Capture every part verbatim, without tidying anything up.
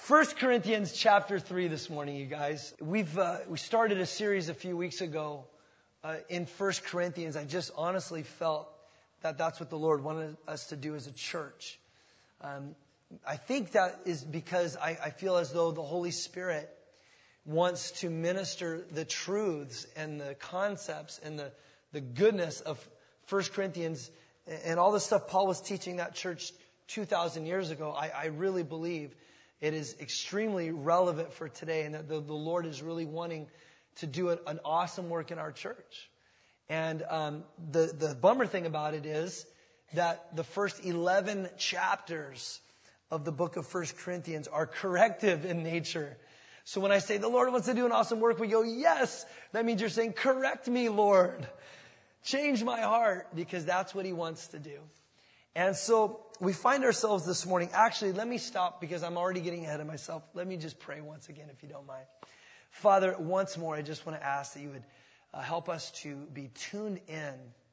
First Corinthians chapter three this morning, you guys. We've uh, we started a series a few weeks ago uh, in First Corinthians. I just honestly felt that that's what the Lord wanted us to do as a church. Um, I think that is because I, I feel as though the Holy Spirit wants to minister the truths and the concepts and the, the goodness of First Corinthians and all the stuff Paul was teaching that church two thousand years ago. I, I really believe it is extremely relevant for today, and that the, the Lord is really wanting to do a, an awesome work in our church. And um, the, the bummer thing about it is that the first eleven chapters of the book of First Corinthians are corrective in nature. So when I say the Lord wants to do an awesome work, we go, yes, that means you're saying, correct me, Lord. Change my heart, because that's what He wants to do. And so we find ourselves this morning. Actually, let me stop because I'm already getting ahead of myself. Let me just pray once again, if you don't mind. Father, once more, I just want to ask that you would uh, help us to be tuned in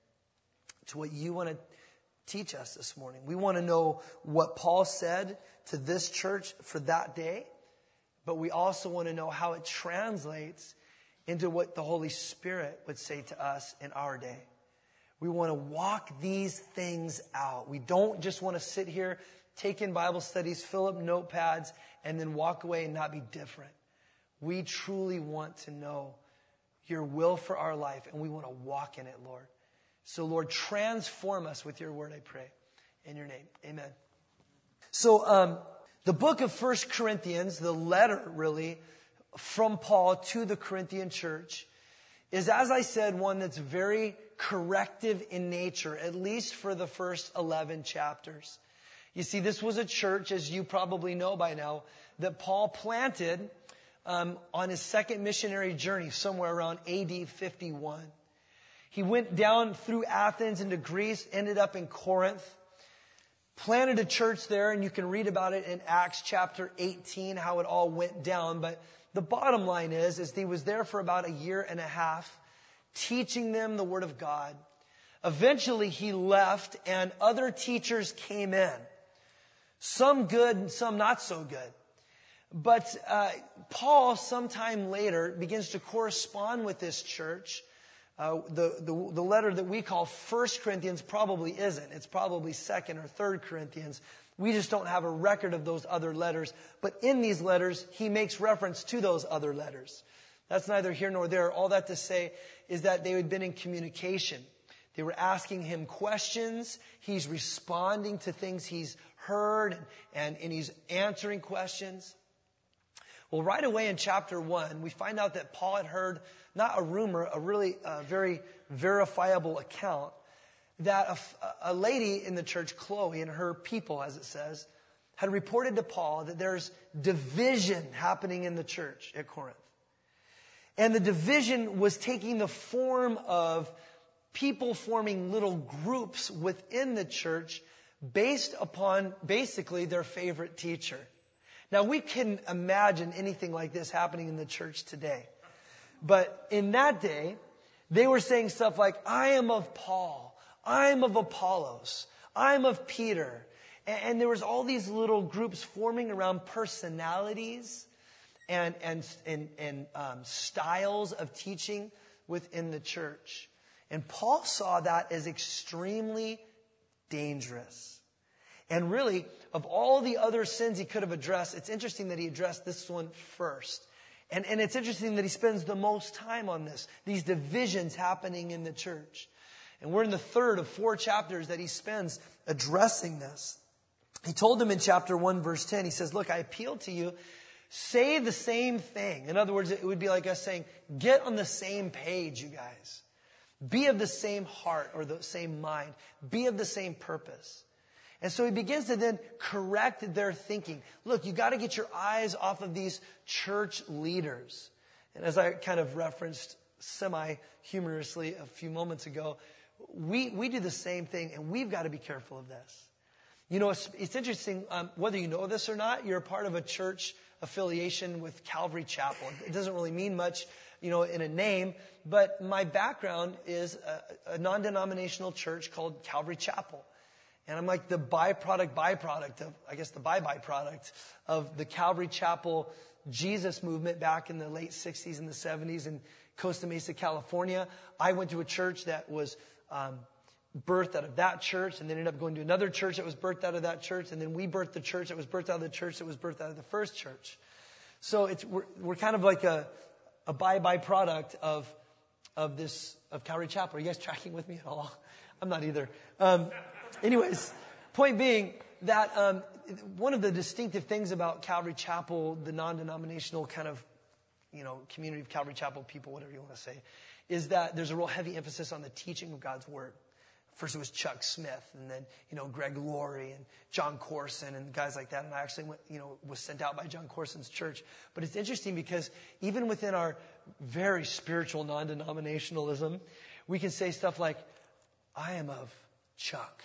to what you want to teach us this morning. We want to know what Paul said to this church for that day, but we also want to know how it translates into what the Holy Spirit would say to us in our day. We want to walk these things out. We don't just want to sit here, take in Bible studies, fill up notepads, and then walk away and not be different. We truly want to know your will for our life, and we want to walk in it, Lord. So, Lord, transform us with your word, I pray. In your name, amen. So, um, the book of First Corinthians, the letter, really, from Paul to the Corinthian church, is, as I said, one that's very corrective in nature, at least for the first eleven chapters. You see, this was a church, as you probably know by now, that Paul planted um, on his second missionary journey somewhere around A D fifty-one. He went down through Athens into Greece, ended up in Corinth, planted a church there, and you can read about it in Acts chapter eighteen, how it all went down. But the bottom line is, is he was there for about a year and a half, teaching them the Word of God. Eventually he left and other teachers came in. Some good and some not so good. But uh, Paul, sometime later, begins to correspond with this church. Uh, the, the, the letter that we call First Corinthians probably isn't. It's probably Second or Third Corinthians. We just don't have a record of those other letters. But in these letters, he makes reference to those other letters. That's neither here nor there. All that to say is that they had been in communication. They were asking him questions. He's responding to things he's heard, and, and, and he's answering questions. Well, right away in chapter one, we find out that Paul had heard, not a rumor, a really uh, very verifiable account, that a, a lady in the church, Chloe, and her people, as it says, had reported to Paul that there's division happening in the church at Corinth. And the division was taking the form of people forming little groups within the church based upon basically their favorite teacher. Now, we can imagine anything like this happening in the church today. But in that day, they were saying stuff like, I am of Paul, I am of Apollos, I am of Peter. And there was all these little groups forming around personalities and and and, and um, styles of teaching within the church. And Paul saw that as extremely dangerous. And really, of all the other sins he could have addressed, it's interesting that he addressed this one first. And, and it's interesting that he spends the most time on this, these divisions happening in the church. And we're in the third of four chapters that he spends addressing this. He told them in chapter one, verse ten, he says, look, I appeal to you, say the same thing. In other words, it would be like us saying, get on the same page, you guys. Be of the same heart or the same mind. Be of the same purpose. And so he begins to then correct their thinking. Look, you got to get your eyes off of these church leaders. And as I kind of referenced semi-humorously a few moments ago, we, we do the same thing, and we've got to be careful of this. You know, it's, it's interesting, um, whether you know this or not, you're a part of a church affiliation with Calvary Chapel. It doesn't really mean much, you know, in a name, but my background is a, a non-denominational church called Calvary Chapel. And I'm like the byproduct, byproduct of, I guess the by-byproduct of the Calvary Chapel Jesus movement back in the late sixties and the seventies in Costa Mesa, California. I went to a church that was um, birthed out of that church, and then ended up going to another church that was birthed out of that church, and then we birthed the church that was birthed out of the church that was birthed out of the first church. So it's we're, we're kind of like a, a by-byproduct of of this of Calvary Chapel. Are you guys tracking with me at all? I'm not either. Um, anyways, point being that um, one of the distinctive things about Calvary Chapel, the non-denominational kind of, you know, community of Calvary Chapel people, whatever you want to say, is that there's a real heavy emphasis on the teaching of God's Word. First it was Chuck Smith, and then, you know, Greg Laurie and John Corson and guys like that. And I actually went, you know, was sent out by John Corson's church. But it's interesting because even within our very spiritual non-denominationalism, we can say stuff like, I am of Chuck.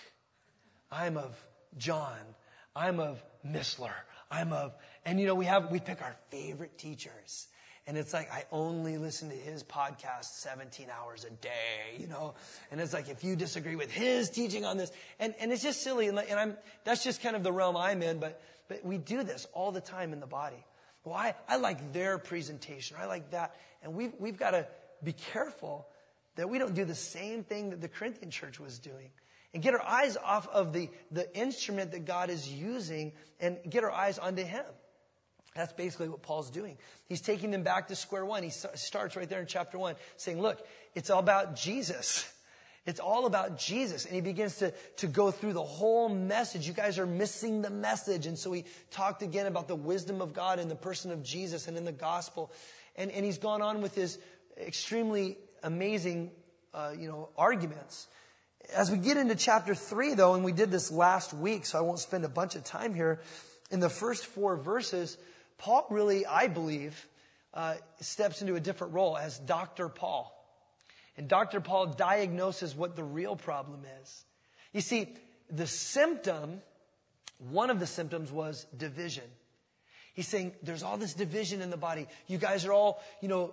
I'm of John. I'm of Missler. I'm of, and you know, we have, we pick our favorite teachers. And it's like, I only listen to his podcast seventeen hours a day, you know. And it's like, if you disagree with his teaching on this, and, and it's just silly. And, and I'm, that's just kind of the realm I'm in. But, but we do this all the time in the body. Well, I, I like their presentation. I like that. And we've, we've got to be careful that we don't do the same thing that the Corinthian church was doing. And get our eyes off of the, the instrument that God is using and get our eyes onto Him. That's basically what Paul's doing. He's taking them back to square one. He starts right there in chapter one saying, look, it's all about Jesus. It's all about Jesus. And he begins to, to go through the whole message. You guys are missing the message. And so he talked again about the wisdom of God in the person of Jesus and in the gospel. And, and he's gone on with his extremely amazing, uh, you know, arguments. As we get into chapter three, though, and we did this last week, so I won't spend a bunch of time here, in the first four verses, Paul really, I believe, uh, steps into a different role as Doctor Paul. And Doctor Paul diagnoses what the real problem is. You see, the symptom, one of the symptoms was division. He's saying there's all this division in the body. You guys are all, you know,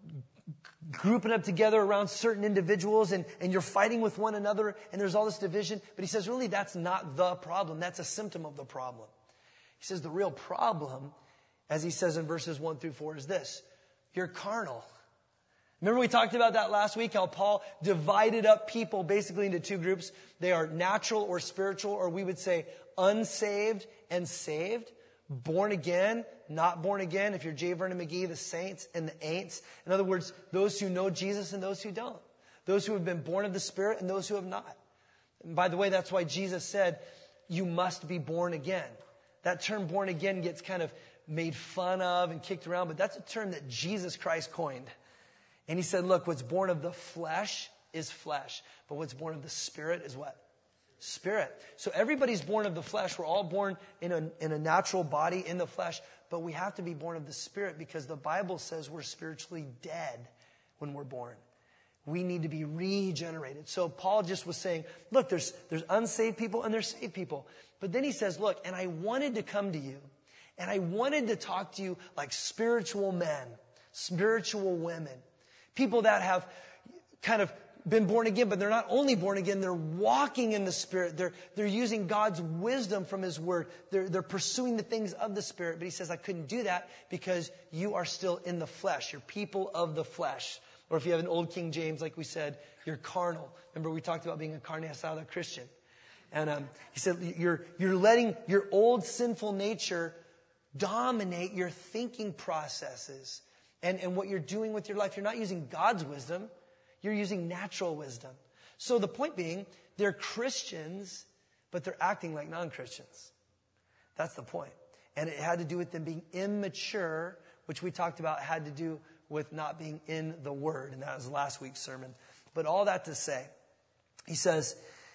grouping up together around certain individuals and, and you're fighting with one another and there's all this division. But he says, really, that's not the problem. That's a symptom of the problem. He says the real problem, as he says in verses one through four, is this. You're carnal. Remember we talked about that last week, how Paul divided up people basically into two groups. They are natural or spiritual, or we would say unsaved and saved. Born again, not born again. If you're J. Vernon McGee, the saints and the ain'ts. In other words, those who know Jesus and those who don't. Those who have been born of the Spirit and those who have not. And by the way, that's why Jesus said, you must be born again. That term born again gets kind of made fun of and kicked around, but that's a term that Jesus Christ coined. And he said, look, what's born of the flesh is flesh, but what's born of the Spirit is what? Spirit. So everybody's born of the flesh. We're all born in a, in a natural body in the flesh, but we have to be born of the Spirit because the Bible says we're spiritually dead when we're born. We need to be regenerated. So Paul just was saying, look, there's, there's unsaved people and there's saved people. But then he says, look, and I wanted to come to you and I wanted to talk to you like spiritual men, spiritual women, people that have kind of been born again, but they're not only born again, they're walking in the Spirit. They're, they're using God's wisdom from His Word. They're, they're pursuing the things of the Spirit. But he says, I couldn't do that because you are still in the flesh. You're people of the flesh. Or if you have an old King James, like we said, you're carnal. Remember we talked about being a carne asada Christian. And um, he said, you're, you're letting your old sinful nature dominate your thinking processes and, and what you're doing with your life. You're not using God's wisdom. You're using natural wisdom. So the point being, they're Christians, but they're acting like non-Christians. That's the point. And it had to do with them being immature, which we talked about had to do with not being in the Word. And that was last week's sermon. But all that to say, he says,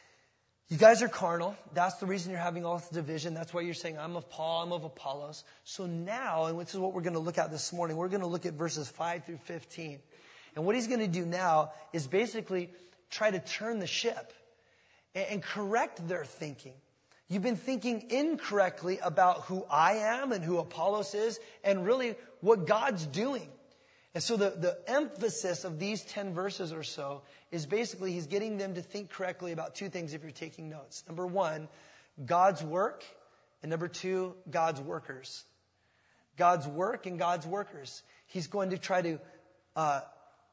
you guys are carnal. That's the reason you're having all this division. That's why you're saying, I'm of Paul, I'm of Apollos. So now, and this is what we're going to look at this morning, we're going to look at verses five through fifteen. And what he's going to do now is basically try to turn the ship and, and correct their thinking. You've been thinking incorrectly about who I am and who Apollos is and really what God's doing. And so the, the emphasis of these ten verses or so is basically he's getting them to think correctly about two things if you're taking notes. Number one, God's work. And number two, God's workers. God's work and God's workers. He's going to try to uh,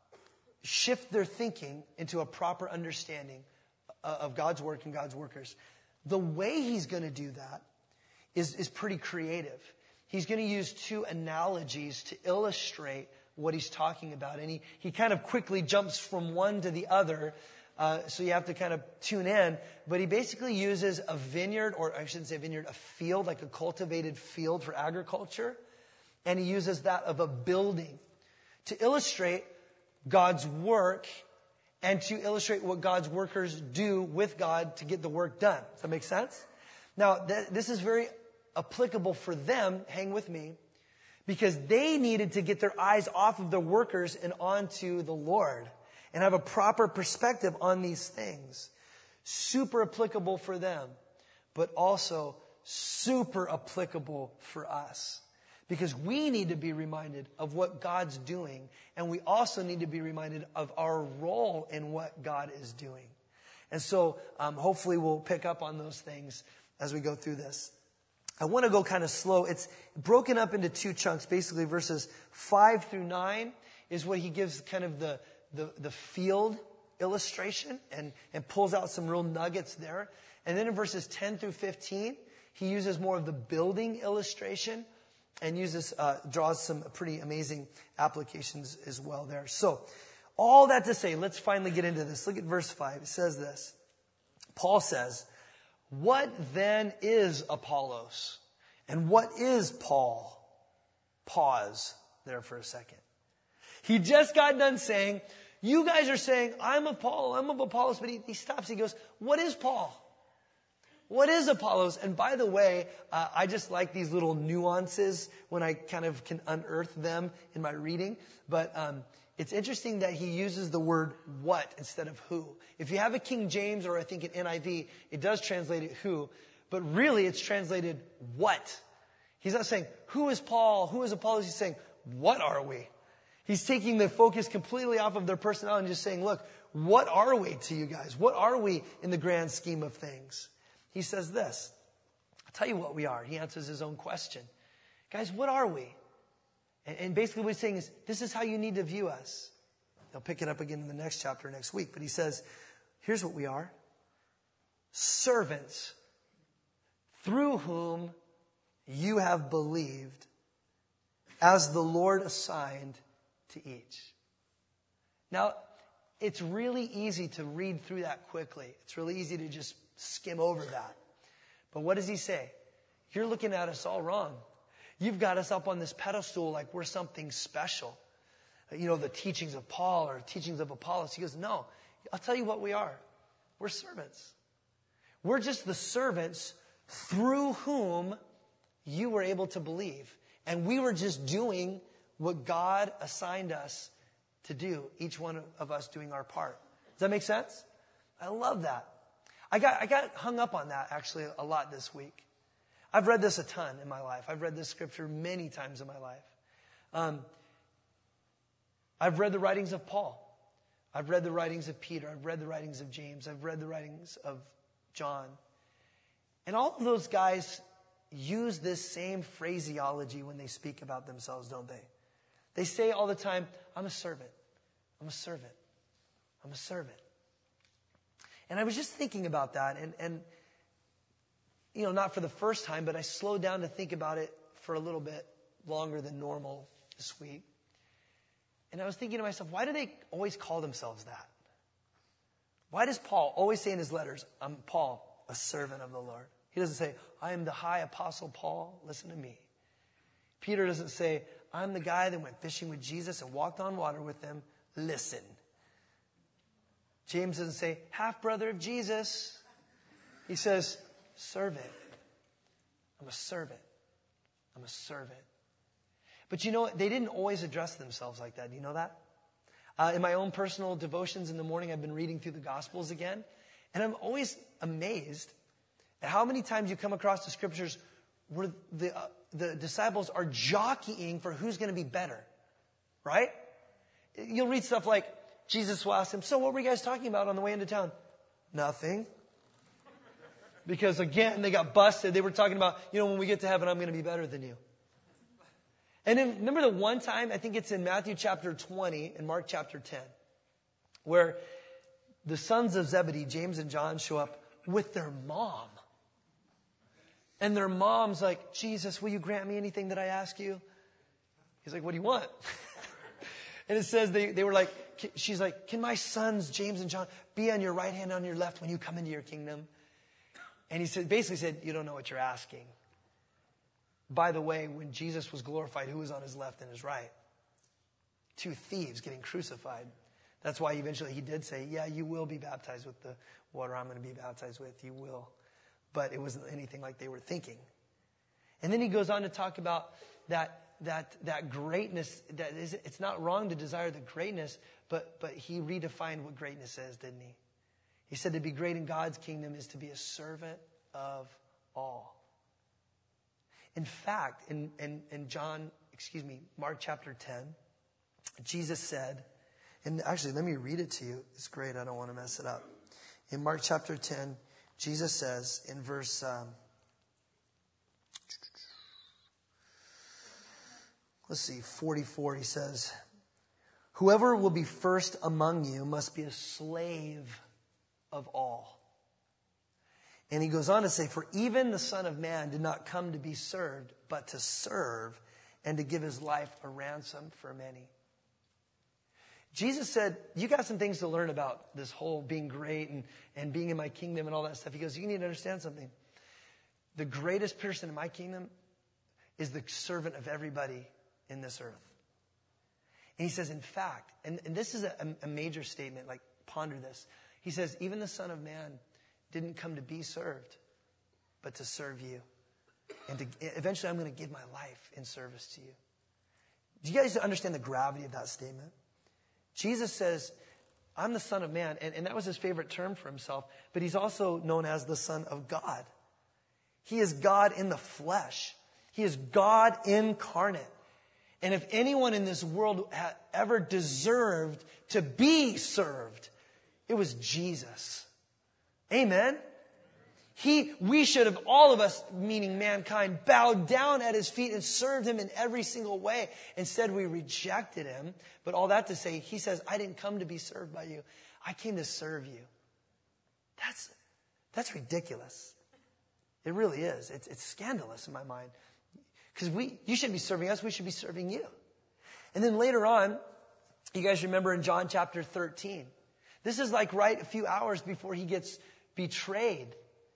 shift their thinking into a proper understanding of God's work and God's workers. The way he's going to do that is, is pretty creative. He's going to use two analogies to illustrate what he's talking about. And he, he kind of quickly jumps from one to the other. Uh, so you have to kind of tune in. But he basically uses a vineyard, or I shouldn't say vineyard, a field, like a cultivated field for agriculture. And he uses that of a building to illustrate God's work and to illustrate what God's workers do with God to get the work done. Does that make sense? Now, th- this is very applicable for them. Hang with me. Because they needed to get their eyes off of the workers and onto the Lord and have a proper perspective on these things. Super applicable for them, but also super applicable for us. Because we need to be reminded of what God's doing, and we also need to be reminded of our role in what God is doing. And so um, hopefully we'll pick up on those things as we go through this. I want to go kind of slow. It's broken up into two chunks. Basically, verses five through nine is what he gives kind of the, the, the field illustration and, and pulls out some real nuggets there. And then in verses ten through fifteen, he uses more of the building illustration and uses uh, draws some pretty amazing applications as well there. So, all that to say, let's finally get into this. Look at verse five. It says this. Paul says, "What then is Apollos? And what is Paul?" Pause there for a second. He just got done saying, you guys are saying, I'm of Paul, I'm of Apollos. But he, he stops. He goes, what is Paul? What is Apollos? And by the way, uh, I just like these little nuances when I kind of can unearth them in my reading. But um, it's interesting that he uses the word what instead of who. If you have a King James or I think an N I V, it does translate it who. But really it's translated what. He's not saying, who is Paul? Who is Apollos? He's saying, what are we? He's taking the focus completely off of their personality and just saying, look, what are we to you guys? What are we in the grand scheme of things? He says this. I'll tell you what we are. He answers his own question. Guys, what are we? And basically what he's saying is, this is how you need to view us. He'll pick it up again in the next chapter next week. But he says, here's what we are. Servants through whom you have believed as the Lord assigned to each. Now, it's really easy to read through that quickly. It's really easy to just skim over that. But what does he say? You're looking at us all wrong. You've got us up on this pedestal like we're something special. You know, the teachings of Paul or teachings of Apollos. He goes, no, I'll tell you what we are. We're servants. We're just the servants through whom you were able to believe. And we were just doing what God assigned us to do, each one of us doing our part. Does that make sense? I love that. I got, I got hung up on that actually a lot this week. I've read this a ton in my life. I've read this scripture many times in my life. Um, I've read the writings of Paul. I've read the writings of Peter. I've read the writings of James. I've read the writings of John. And all of those guys use this same phraseology when they speak about themselves, don't they? They say all the time, I'm a servant. I'm a servant. I'm a servant. And I was just thinking about that, and, and you know, not for the first time, but I slowed down to think about it for a little bit longer than normal this week. And I was thinking to myself, why do they always call themselves that? Why does Paul always say in his letters, I'm Paul, a servant of the Lord? He doesn't say, I am the high apostle Paul, listen to me. Peter doesn't say, I'm the guy that went fishing with Jesus and walked on water with him, listen. James doesn't say, half-brother of Jesus. He says, servant. I'm a servant. I'm a servant. But you know what? They didn't always address themselves like that. Do you know that? Uh, in my own personal devotions in the morning, I've been reading through the Gospels again. And I'm always amazed at how many times you come across the scriptures where the, uh, the disciples are jockeying for who's going to be better. Right? you'll read stuff like, Jesus will ask him, so what were you guys talking about on the way into town? Nothing. Because again, they got busted. They were talking about, you know, when we get to heaven, I'm going to be better than you. And then remember the one time, I think it's in Matthew chapter twenty and Mark chapter ten, where the sons of Zebedee, James and John, show up with their mom. And their mom's like, Jesus, will you grant me anything that I ask you? He's like, what do you want? And it says they, they were like, she's like, can my sons, James and John, be on your right hand, on your left when you come into your kingdom? And he said, basically said, you don't know what you're asking. By the way, when Jesus was glorified, who was on his left and his right? Two thieves getting crucified. That's why eventually he did say, yeah, you will be baptized with the water I'm going to be baptized with. You will. But it wasn't anything like they were thinking. And then he goes on to talk about that that that greatness. That is, it's not wrong to desire the greatness, but but he redefined what greatness is, didn't he? He said to be great in God's kingdom is to be a servant of all. In fact, in, in, in John, excuse me, Mark chapter ten, Jesus said, and actually let me read it to you. It's great. I don't want to mess it up. In Mark chapter ten, Jesus says in verse, um, let's see, forty-four, he says, whoever will be first among you must be a slave of all. And he goes on to say, for even the Son of Man did not come to be served, but to serve and to give his life a ransom for many. Jesus said, you got some things to learn about this whole being great and, and being in my kingdom and all that stuff. He goes, you need to understand something. The greatest person in my kingdom is the servant of everybody in this earth. And he says, in fact, and, and this is a, a major statement, like ponder this. He says, even the Son of Man didn't come to be served, but to serve you. And to, eventually I'm going to give my life in service to you. Do you guys understand the gravity of that statement? Jesus says, I'm the Son of Man. And, and that was his favorite term for himself. But he's also known as the Son of God. He is God in the flesh. He is God incarnate. And if anyone in this world had ever deserved to be served, it was Jesus. Amen. He, we should have, all of us, meaning mankind, bowed down at his feet and served him in every single way. Instead, we rejected him. But all that to say, he says, I didn't come to be served by you. I came to serve you. That's, that's ridiculous. It really is. It's, it's scandalous in my mind. Because we, you shouldn't be serving us. We should be serving you. And then later on, you guys remember in John chapter thirteen, this is like right a few hours before he gets betrayed.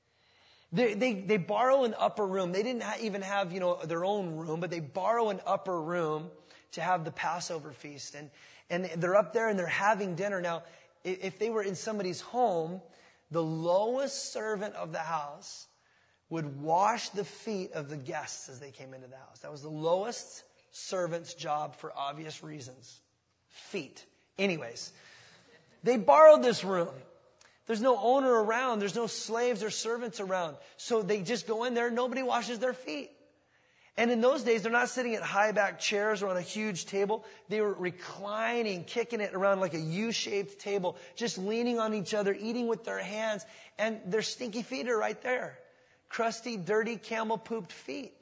They, they, they borrow an upper room. They didn't ha- even have, you know, their own room, but they borrow an upper room to have the Passover feast. And, and they're up there and they're having dinner. Now, if they were in somebody's home, the lowest servant of the house would wash the feet of the guests as they came into the house. That was the lowest servant's job for obvious reasons. Feet. Anyways, they borrowed this room. There's no owner around. There's no slaves or servants around. So they just go in there. Nobody washes their feet. And in those days, they're not sitting at high back chairs or on a huge table. They were reclining, kicking it around like a U-shaped table, just leaning on each other, eating with their hands. And their stinky feet are right there. Crusty, dirty, camel-pooped feet.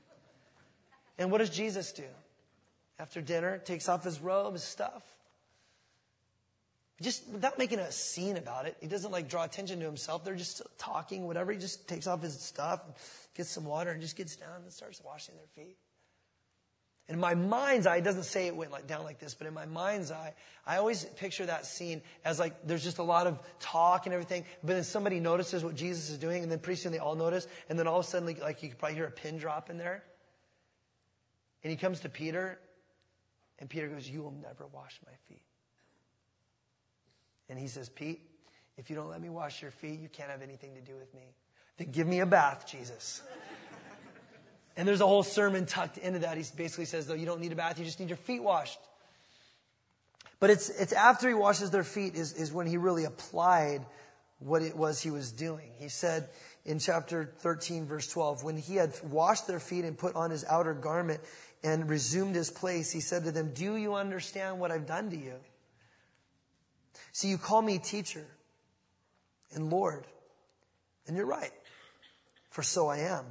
And what does Jesus do? After dinner, takes off his robe, his stuff. Just without making a scene about it. He doesn't like draw attention to himself. They're just talking, whatever. He just takes off his stuff, gets some water, and just gets down and starts washing their feet. In my mind's eye, it doesn't say it went like down like this, but in my mind's eye, I always picture that scene as like there's just a lot of talk and everything, but then somebody notices what Jesus is doing, and then pretty soon they all notice, and then all of a sudden, like, like you could probably hear a pin drop in there. And he comes to Peter, and Peter goes, "You will never wash my feet." And he says, "Pete, if you don't let me wash your feet, you can't have anything to do with me. Then give me a bath, Jesus." And there's a whole sermon tucked into that. He basically says, though, you don't need a bath, you just need your feet washed. But it's it's after he washes their feet is, is when he really applied what it was he was doing. He said in chapter thirteen, verse twelve, when he had washed their feet and put on his outer garment and resumed his place, he said to them, do you understand what I've done to you? See, you call me teacher and Lord, and you're right, for so I am.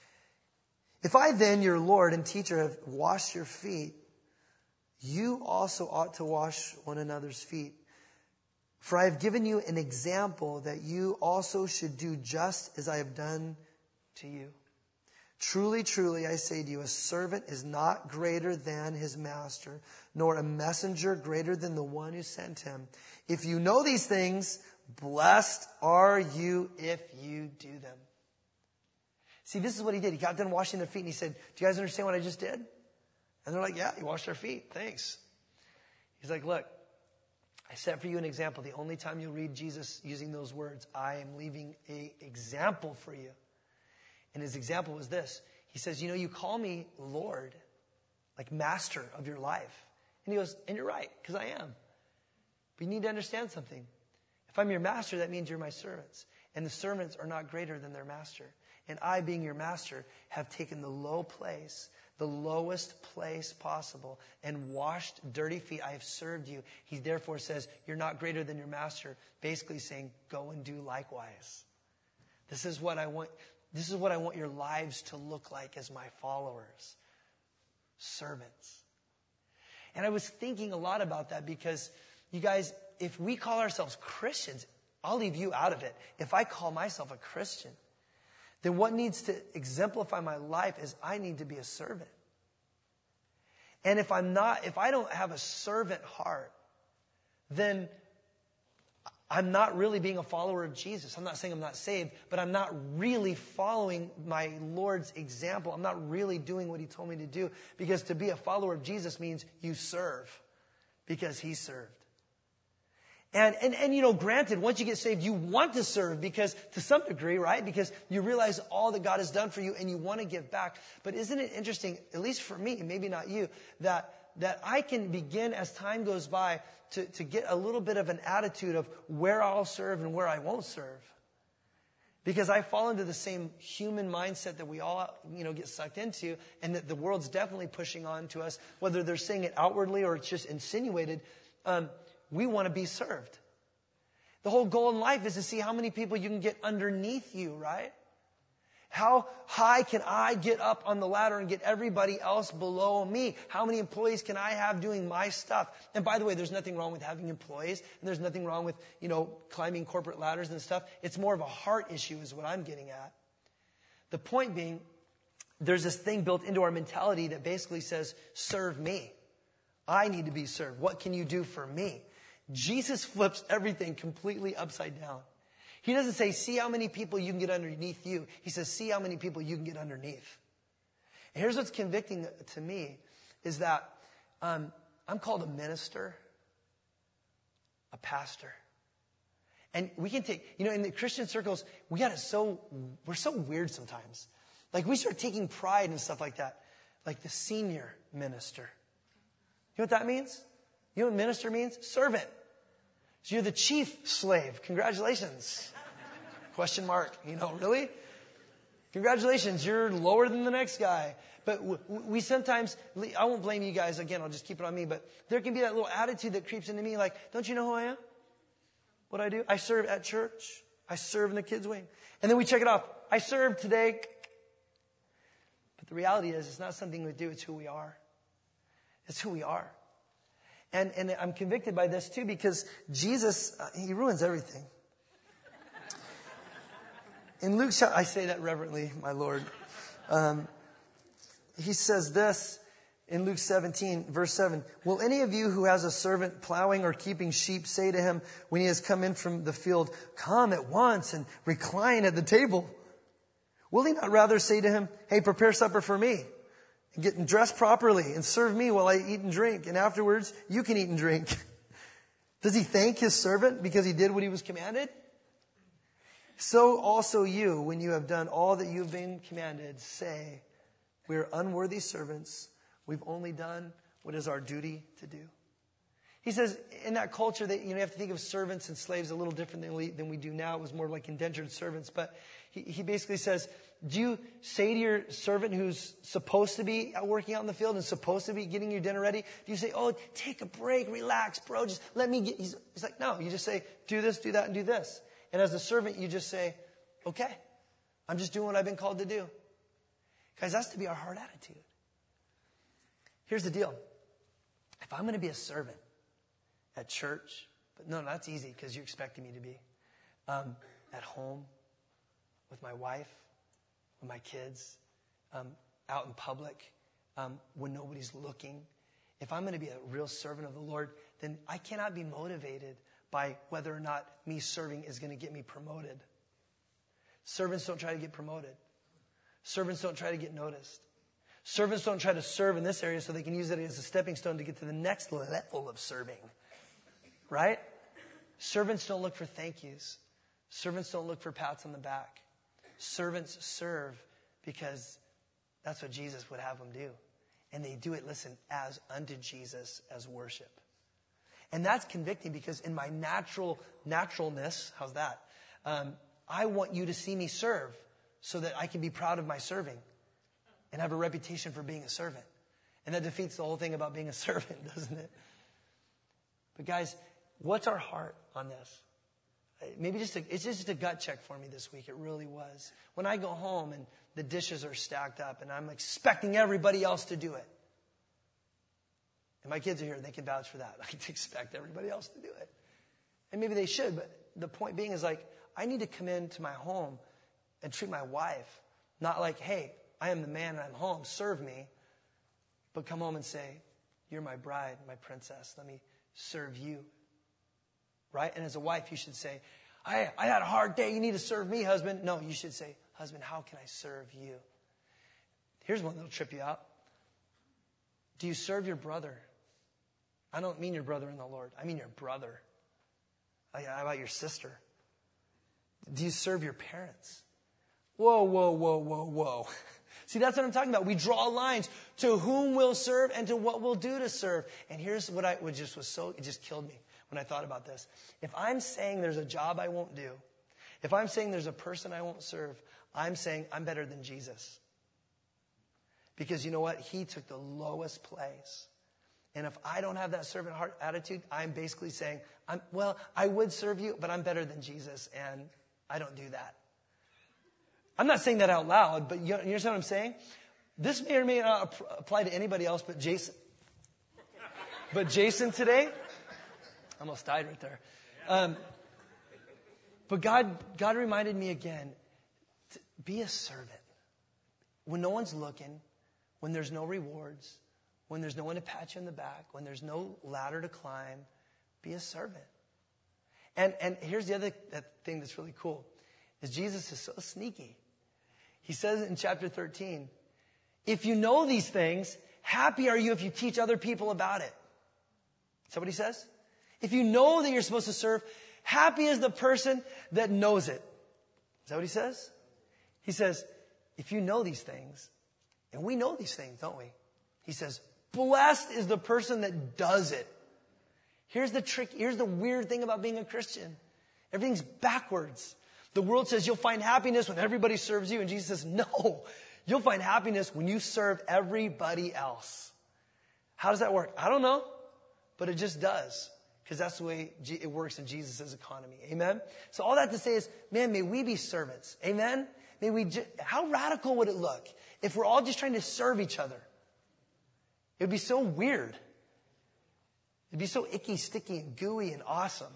If I then, your Lord and teacher, have washed your feet, you also ought to wash one another's feet. For I have given you an example that you also should do just as I have done to you. Truly, truly, I say to you, a servant is not greater than his master, nor a messenger greater than the one who sent him. If you know these things, blessed are you if you do them. See, this is what he did. He got done washing their feet and he said, do you guys understand what I just did? And they're like, yeah, you washed our feet. Thanks. He's like, look, I set for you an example. The only time you'll read Jesus using those words, I am leaving an example for you. And his example was this. He says, you know, you call me Lord, like master of your life. And he goes, and you're right, because I am. But you need to understand something. If I'm your master, that means you're my servants. And the servants are not greater than their master. And I, being your master, have taken the low place, the lowest place possible, and washed dirty feet. I have served you. He therefore says, you're not greater than your master. Basically saying, go and do likewise. This is what I want. This is what I want your lives to look like as my followers. Servants. And I was thinking a lot about that because, you guys, if we call ourselves Christians, I'll leave you out of it. If I call myself a Christian, then what needs to exemplify my life is I need to be a servant. And if I'm not, if I don't have a servant heart, then I'm not really being a follower of Jesus. I'm not saying I'm not saved, but I'm not really following my Lord's example. I'm not really doing what he told me to do. Because to be a follower of Jesus means you serve because he served. And, and, and, you know, granted, once you get saved, you want to serve because to some degree, right? Because you realize all that God has done for you and you want to give back. But isn't it interesting, at least for me, maybe not you, that, that I can begin as time goes by to, to get a little bit of an attitude of where I'll serve and where I won't serve. Because I fall into the same human mindset that we all, you know, get sucked into and that the world's definitely pushing on to us, whether they're saying it outwardly or it's just insinuated. Um, We want to be served. The whole goal in life is to see how many people you can get underneath you, right? How high can I get up on the ladder and get everybody else below me? How many employees can I have doing my stuff? And by the way, there's nothing wrong with having employees, and there's nothing wrong with, you know, climbing corporate ladders and stuff. It's more of a heart issue is what I'm getting at. The point being, there's this thing built into our mentality that basically says, serve me. I need to be served. What can you do for me? Jesus flips everything completely upside down. He doesn't say, see how many people you can get underneath you. He says, see how many people you can get underneath. And here's what's convicting to me is that um, I'm called a minister, a pastor. And we can take, you know, in the Christian circles, we got it so, we're so weird sometimes. Like we start taking pride and stuff like that. Like the senior minister. You know what that means? You know what minister means? Servant. So you're the chief slave. Congratulations. Question mark. You know, really? Congratulations. You're lower than the next guy. But we sometimes, I won't blame you guys. Again, I'll just keep it on me. But there can be that little attitude that creeps into me like, don't you know who I am? What I do? I serve at church. I serve in the kids' wing. And then we check it off. I serve today. But the reality is, it's not something we do. It's who we are. It's who we are. And, and I'm convicted by this too because Jesus, uh, he ruins everything. In Luke, I say that reverently, my Lord. Um, he says this in Luke seventeen, verse seven. Will any of you who has a servant plowing or keeping sheep say to him when he has come in from the field, come at once and recline at the table? Will he not rather say to him, hey, prepare supper for me? Get dressed properly and serve me while I eat and drink. And afterwards, you can eat and drink. Does he thank his servant because he did what he was commanded? So also you, when you have done all that you've been commanded, say, we are unworthy servants. We've only done what is our duty to do. He says, in that culture, that you know, you have to think of servants and slaves a little different than we, than we do now. It was more like indentured servants. But he, he basically says, do you say to your servant who's supposed to be working out in the field and supposed to be getting your dinner ready, do you say, oh, take a break, relax, bro, just let me get, he's, he's like, no, you just say, do this, do that, and do this. And as a servant, you just say, okay, I'm just doing what I've been called to do. Guys, that's to be our heart attitude. Here's the deal. If I'm going to be a servant at church, but no, that's easy because you're expecting me to be, um, at home, with my wife, with my kids, um, out in public, um, when nobody's looking. If I'm going to be a real servant of the Lord, then I cannot be motivated by whether or not me serving is going to get me promoted. Servants don't try to get promoted. Servants don't try to get noticed. Servants don't try to serve in this area so they can use it as a stepping stone to get to the next level of serving. Right? Servants don't look for thank yous. Servants don't look for pats on the back. Servants serve because that's what Jesus would have them do. And they do it, listen, as unto Jesus, as worship. And that's convicting because in my natural naturalness, how's that? Um, I want you to see me serve so that I can be proud of my serving and have a reputation for being a servant. And that defeats the whole thing about being a servant, doesn't it? But guys, what's our heart on this? Maybe just a, it's just a gut check for me this week. It really was. When I go home and the dishes are stacked up and I'm expecting everybody else to do it. And my kids are here and they can vouch for that. I expect everybody else to do it. And maybe they should, but the point being is like, I need to come into my home and treat my wife, not like, hey, I am the man and I'm home, serve me. But come home and say, you're my bride, my princess. Let me serve you. Right? And as a wife, you should say, I, I had a hard day. You need to serve me, husband. No, you should say, husband, how can I serve you? Here's one that'll trip you out. Do you serve your brother? I don't mean your brother in the Lord. I mean your brother. How about your sister? Do you serve your parents? Whoa, whoa, whoa, whoa, whoa. See, that's what I'm talking about. We draw lines to whom we'll serve and to what we'll do to serve. And here's what I what just was so, it just killed me when I thought about this. If I'm saying there's a job I won't do, if I'm saying there's a person I won't serve, I'm saying I'm better than Jesus. Because you know what? He took the lowest place. And if I don't have that servant heart attitude, I'm basically saying, I'm, well, I would serve you, but I'm better than Jesus, and I don't do that. I'm not saying that out loud, but you understand what I'm saying? This may or may not apply to anybody else but Jason. But Jason today, I almost died right there. Um, but God, God reminded me again, to be a servant. When no one's looking, when there's no rewards, when there's no one to pat you in the back, when there's no ladder to climb, be a servant. And and here's the other thing that's really cool, is Jesus is so sneaky. He says it in chapter thirteen, if you know these things, happy are you if you teach other people about it. Is that what he says? If you know that you're supposed to serve, happy is the person that knows it. Is that what he says? He says, if you know these things, and we know these things, don't we? He says, blessed is the person that does it. Here's the trick. Here's the weird thing about being a Christian. Everything's backwards. The world says you'll find happiness when everybody serves you. And Jesus says, no, you'll find happiness when you serve everybody else. How does that work? I don't know, but it just does. Because that's the way it works in Jesus' economy. Amen? So all that to say is, man, may we be servants. Amen? May we ju- how radical would it look if we're all just trying to serve each other? It would be so weird. It'd be so icky, sticky, and gooey, and awesome.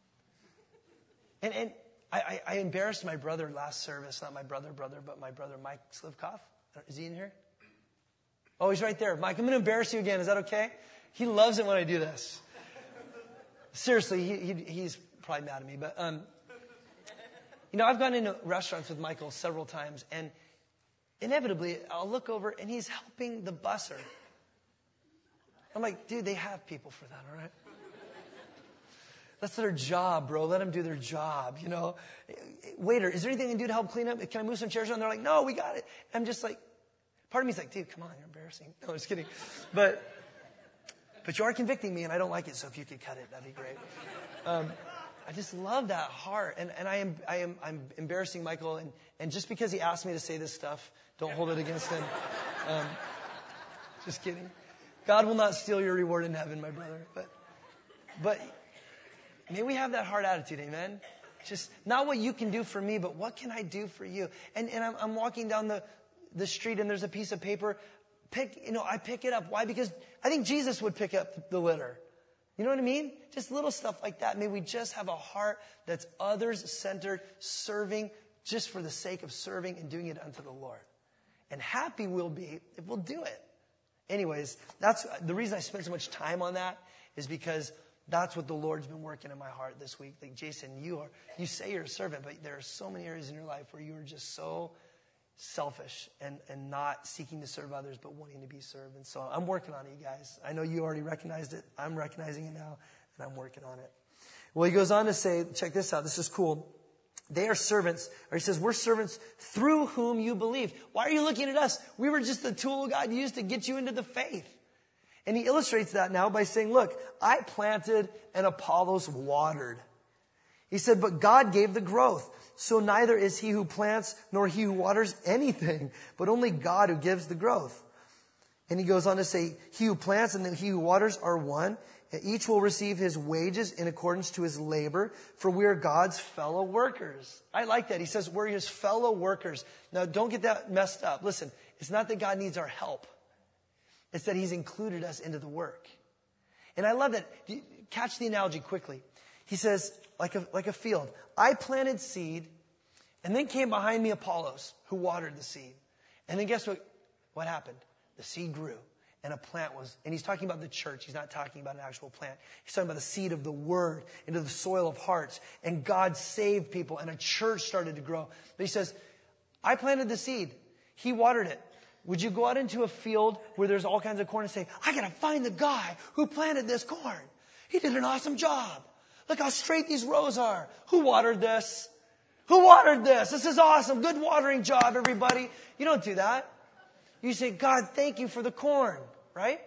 And and I, I, I embarrassed my brother last service. Not my brother, brother, but my brother, Mike Slivkoff. Is he in here? Oh, he's right there. Mike, I'm going to embarrass you again. Is that okay? He loves it when I do this. Seriously, he, he he's probably mad at me. But, um, you know, I've gone into restaurants with Michael several times, and inevitably, I'll look over, and he's helping the busser. I'm like, dude, they have people for that, all right? That's their job, bro. Let them do their job, you know? Waiter, is there anything I can do to help clean up? Can I move some chairs around? They're like, no, we got it. I'm just like, part of me's like, dude, come on, you're embarrassing. No, I'm just kidding. But But you are convicting me, and I don't like it, so if you could cut it, that'd be great. Um, I just love that heart. And, and I am, I am, I'm embarrassing Michael, and, and just because he asked me to say this stuff, don't hold it against him. Um, just kidding. God will not steal your reward in heaven, my brother. But, but may we have that heart attitude, amen? Just not what you can do for me, but what can I do for you? And, and I'm, I'm walking down the, the street, and there's a piece of paper. Pick, you know, I pick it up. Why? Because I think Jesus would pick up the litter. You know what I mean? Just little stuff like that. May we just have a heart that's others-centered, serving just for the sake of serving and doing it unto the Lord. And happy we'll be if we'll do it. Anyways, that's the reason I spent so much time on that is because that's what the Lord's been working in my heart this week. Like, Jason, you are, you say you're a servant, but there are so many areas in your life where you are just so selfish and, and not seeking to serve others, but wanting to be served. And so I'm working on it, you guys. I know you already recognized it. I'm recognizing it now, and I'm working on it. Well, he goes on to say, check this out. This is cool. They are servants, or he says, we're servants through whom you believe. Why are you looking at us? We were just the tool God used to get you into the faith. And he illustrates that now by saying, look, I planted and Apollos watered. He said, but God gave the growth. So neither is he who plants nor he who waters anything, but only God who gives the growth. And he goes on to say, he who plants and he who waters are one. Each will receive his wages in accordance to his labor, for we are God's fellow workers. I like that. He says we're his fellow workers. Now, don't get that messed up. Listen, it's not that God needs our help. It's that he's included us into the work. And I love that. Catch the analogy quickly. He says, like a, like a field. I planted seed, and then came behind me Apollos, who watered the seed. And then guess what? What happened? The seed grew. And a plant was, and he's talking about the church. He's not talking about an actual plant. He's talking about the seed of the word into the soil of hearts. And God saved people, and a church started to grow. But he says, I planted the seed. He watered it. Would you go out into a field where there's all kinds of corn and say, I got to find the guy who planted this corn. He did an awesome job. Look how straight these rows are. Who watered this? Who watered this? This is awesome. Good watering job, everybody. You don't do that. You say, God, thank you for the corn. Right?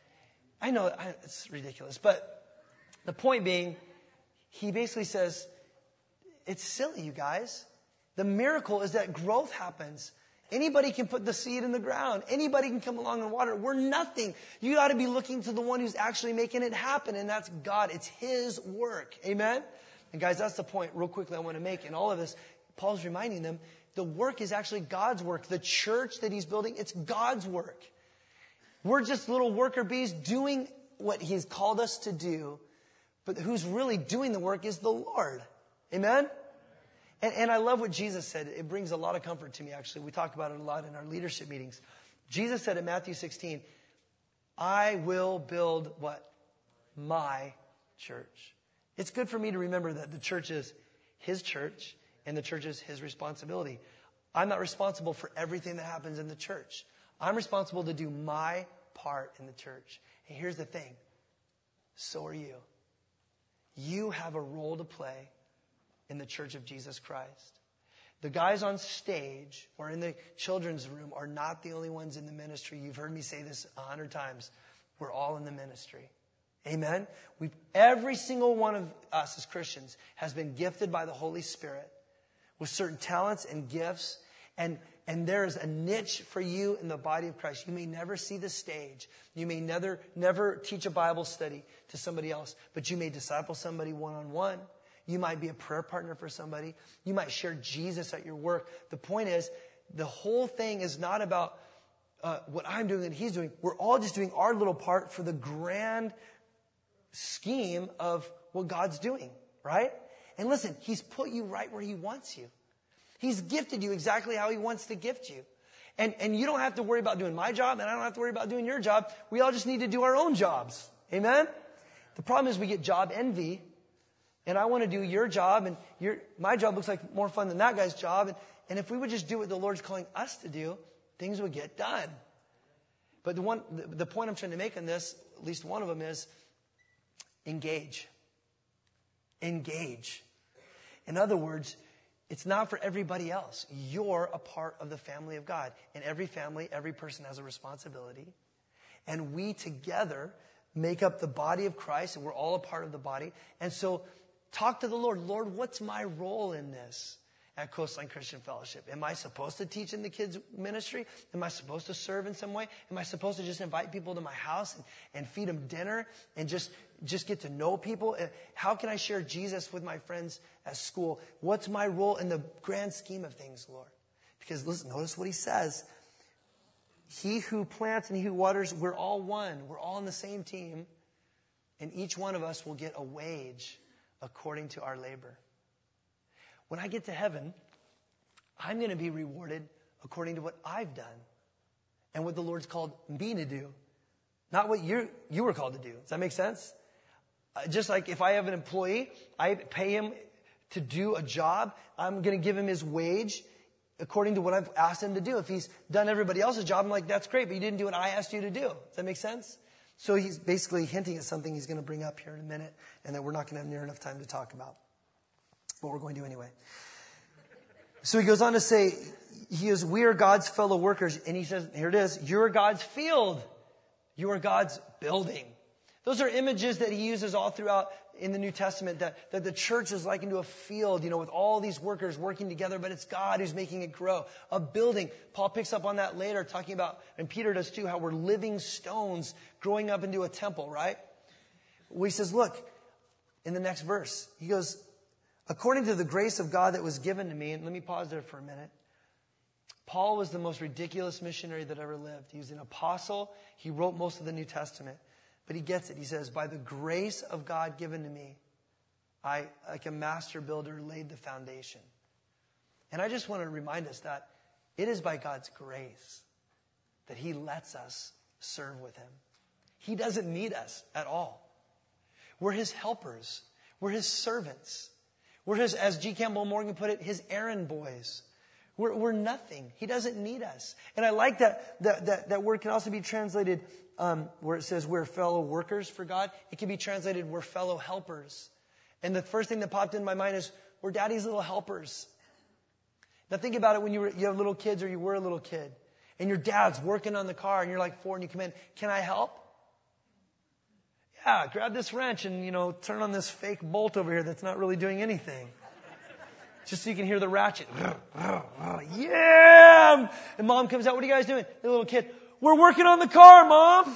I know it's ridiculous, but the point being, he basically says, it's silly, you guys. The miracle is that growth happens. Anybody can put the seed in the ground. Anybody can come along and water it. We're nothing. You ought to be looking to the one who's actually making it happen, and that's God. It's his work. Amen? And guys, that's the point real quickly I want to make in all of this. Paul's reminding them, the work is actually God's work. The church that he's building, it's God's work. We're just little worker bees doing what he's called us to do. But who's really doing the work is the Lord. Amen? And, and I love what Jesus said. It brings a lot of comfort to me, actually. We talk about it a lot in our leadership meetings. Jesus said in Matthew sixteen, I will build what? My church. It's good for me to remember that the church is his church and the church is his responsibility. I'm not responsible for everything that happens in the church. I'm responsible to do my part in the church. And here's the thing. So are you. You have a role to play in the church of Jesus Christ. The guys on stage or in the children's room are not the only ones in the ministry. You've heard me say this a hundred times. We're all in the ministry. Amen? We've, every single one of us as Christians has been gifted by the Holy Spirit with certain talents and gifts. And And there is a niche for you in the body of Christ. You may never see the stage. You may never, never teach a Bible study to somebody else, but you may disciple somebody one-on-one. You might be a prayer partner for somebody. You might share Jesus at your work. The point is, the whole thing is not about uh, what I'm doing and he's doing. We're all just doing our little part for the grand scheme of what God's doing, right? And listen, he's put you right where he wants you. He's gifted you exactly how he wants to gift you. And, and you don't have to worry about doing my job, and I don't have to worry about doing your job. We all just need to do our own jobs. Amen? The problem is we get job envy, and I want to do your job, and your, my job looks like more fun than that guy's job. And, and if we would just do what the Lord's calling us to do, things would get done. But the, one, the, the point I'm trying to make on this, at least one of them, is engage. Engage. In other words, it's not for everybody else. You're a part of the family of God. In every family, every person has a responsibility. And we together make up the body of Christ, and we're all a part of the body. And so talk to the Lord. Lord, what's my role in this at Coastline Christian Fellowship? Am I supposed to teach in the kids' ministry? Am I supposed to serve in some way? Am I supposed to just invite people to my house and, and feed them dinner and just, just get to know people? How can I share Jesus with my friends at school? What's my role in the grand scheme of things, Lord? Because listen, notice what he says. He who plants and he who waters, we're all one. We're all on the same team. And each one of us will get a wage according to our labor. When I get to heaven, I'm going to be rewarded according to what I've done and what the Lord's called me to do, not what you you were called to do. Does that make sense? Uh, just like if I have an employee, I pay him to do a job. I'm going to give him his wage according to what I've asked him to do. If he's done everybody else's job, I'm like, that's great, but you didn't do what I asked you to do. Does that make sense? So he's basically hinting at something he's going to bring up here in a minute and that we're not going to have near enough time to talk about. But we're going to anyway. So he goes on to say, he is, we are God's fellow workers. And he says, here it is, you're God's field. You are God's building. Those are images that he uses all throughout in the New Testament, that, that the church is likened to a field, you know, with all these workers working together, but it's God who's making it grow. A building. Paul picks up on that later, talking about, and Peter does too, how we're living stones growing up into a temple, right? Well, he says, look, in the next verse, he goes, according to the grace of God that was given to me, and let me pause there for a minute. Paul was the most ridiculous missionary that ever lived. He was an apostle. He wrote most of the New Testament. But he gets it. He says, by the grace of God given to me, I, like a master builder, laid the foundation. And I just want to remind us that it is by God's grace that he lets us serve with him. He doesn't need us at all. We're his helpers. We're his servants. We're his, as G. Campbell Morgan put it, his errand boys. We're, we're nothing. He doesn't need us. And I like that that, that, that word can also be translated um, where it says we're fellow workers for God. It can be translated we're fellow helpers. And the first thing that popped in my mind is we're daddy's little helpers. Now think about it when you, were, you have little kids or you were a little kid. And your dad's working on the car and you're like four and you come in. Can I help? Yeah, grab this wrench and, you know, turn on this fake bolt over here that's not really doing anything. Just so you can hear the ratchet. Yeah! And mom comes out, what are you guys doing? The little kid, we're working on the car, Mom.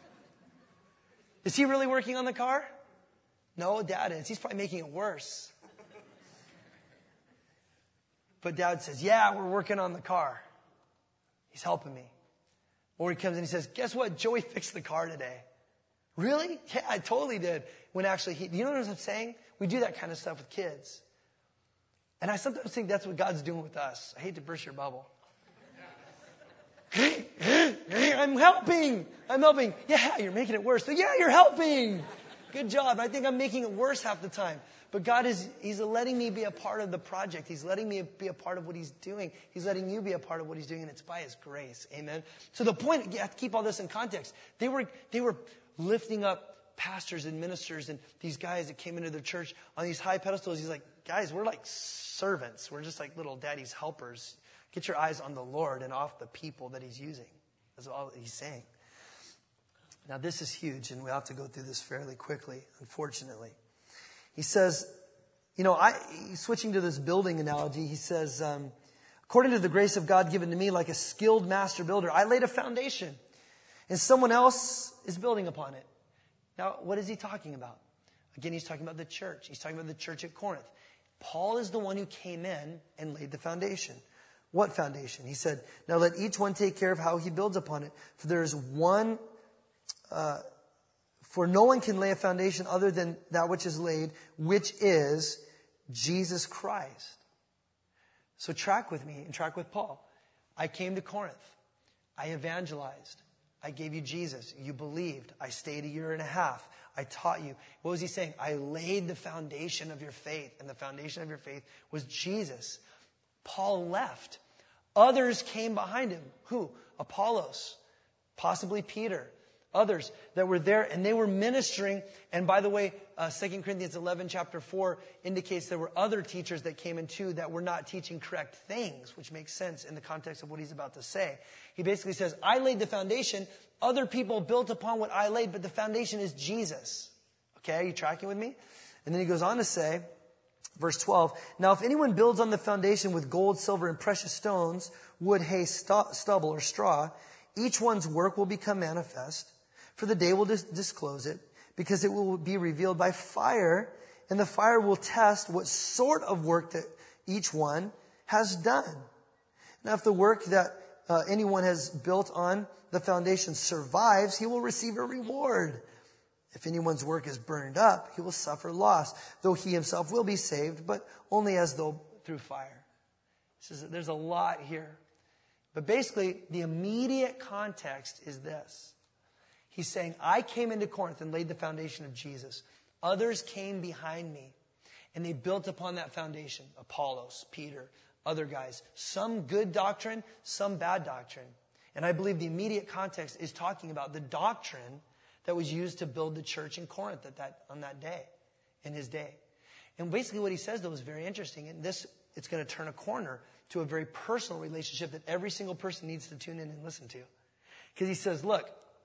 Is he really working on the car? No, Dad is. He's probably making it worse. But Dad says, yeah, we're working on the car. He's helping me. Or he comes and he says, guess what? Joey fixed the car today. Really? Yeah, I totally did. When actually, he, you know what I'm saying? We do that kind of stuff with kids. And I sometimes think that's what God's doing with us. I hate to burst your bubble. I'm helping. I'm helping. Yeah, you're making it worse. So yeah, you're helping. Good job. I think I'm making it worse half the time. But God is, he's letting me be a part of the project. He's letting me be a part of what he's doing. He's letting you be a part of what he's doing, and it's by his grace. Amen. So the point, you have to keep all this in context. They were, they were lifting up pastors and ministers and these guys that came into their church on these high pedestals. He's like, guys, we're like servants. We're just like little daddy's helpers. Get your eyes on the Lord and off the people that he's using. That's all he's saying. Now, this is huge, and we'll have to go through this fairly quickly, unfortunately. He says, you know, I, switching to this building analogy, he says, um, according to the grace of God given to me, like a skilled master builder, I laid a foundation, and someone else is building upon it. Now, what is he talking about? Again, he's talking about the church. He's talking about the church at Corinth. Paul is the one who came in and laid the foundation. What foundation? He said, now let each one take care of how he builds upon it. For there is one, uh, for no one can lay a foundation other than that which is laid, which is Jesus Christ. So track with me and track with Paul. I came to Corinth. I evangelized. I gave you Jesus. You believed. I stayed a year and a half. I taught you. What was he saying? I laid the foundation of your faith, and the foundation of your faith was Jesus. Paul left. Others came behind him. Who? Apollos. Possibly Peter. others that were there, and they were ministering. And by the way, uh, Second Corinthians eleven, chapter four, indicates there were other teachers that came in too that were not teaching correct things, which makes sense in the context of what he's about to say. He basically says, I laid the foundation, other people built upon what I laid, but the foundation is Jesus. Okay, are you tracking with me? And then he goes on to say, verse twelve, now if anyone builds on the foundation with gold, silver, and precious stones, wood, hay, stu- stubble, or straw, each one's work will become manifest, for the day will dis- disclose it, because it will be revealed by fire, and the fire will test what sort of work that each one has done. Now if the work that uh, anyone has built on the foundation survives, he will receive a reward. If anyone's work is burned up, he will suffer loss, though he himself will be saved, but only as though through fire. This is, there's a lot here. But basically, the immediate context is this. He's saying, I came into Corinth and laid the foundation of Jesus. Others came behind me, and they built upon that foundation. Apollos, Peter, other guys. Some good doctrine, some bad doctrine. And I believe the immediate context is talking about the doctrine that was used to build the church in Corinth at that, on that day, in his day. And basically what he says, though, is very interesting. And this, it's going to turn a corner to a very personal relationship that every single person needs to tune in and listen to. Because he says, look,